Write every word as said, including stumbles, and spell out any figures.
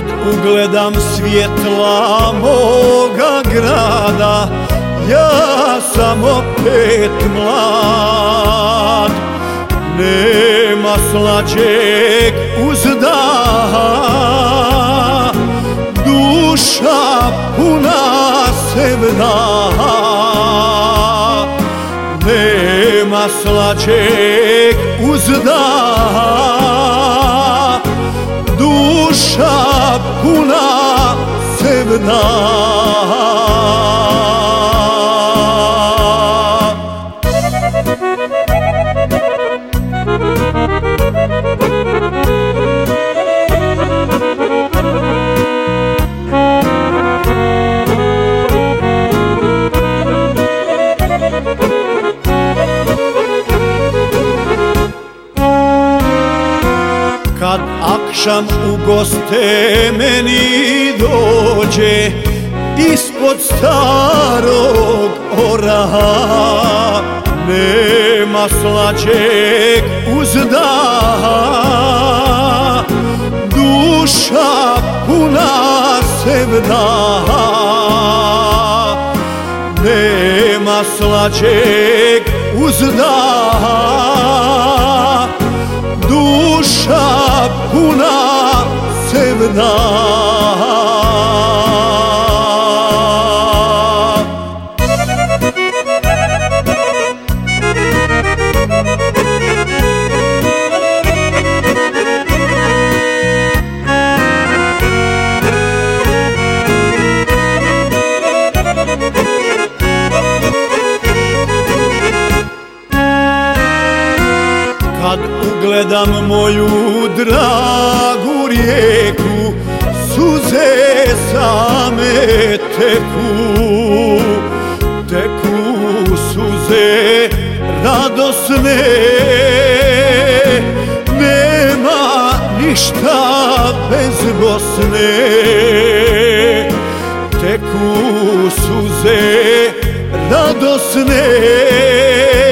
Kad ugledam svjetla moga grada, ja sam opet mlad. Nema slađeg uzdaha, duša puna sevdaha. Nema slađeg uzdaha, duša puna sevdaha. Kad akšam u goste meni dođe, ispod starog oraha, nema slađeg uzdaha, duša puna sevdaha. Nema slađeg uzdaha, duša puna sevdaha. Kad ugledam moju dragu rijeku, suze same teku, teku suze radosne. Nema ništa bez Bosne, teku suze radosne.